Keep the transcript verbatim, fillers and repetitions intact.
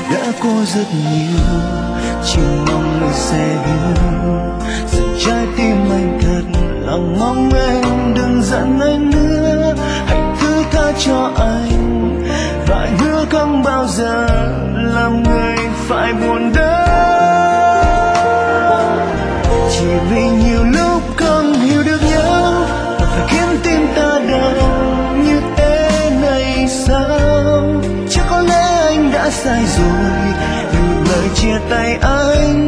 đã có rất nhiều, chỉ mong người sẽ hiểu rằng trái tim anh thật lòng mong em đừng giận anh nữa. Hãy thứ tha cho anh và hứa không bao giờ làm người phải buồn đớn. Chỉ vì nhiều lúc không hiểu được nhau mà phải khiến tim ta đau như thế này sao? Chắc có lẽ anh đã sai rồi vì lời chia tay anh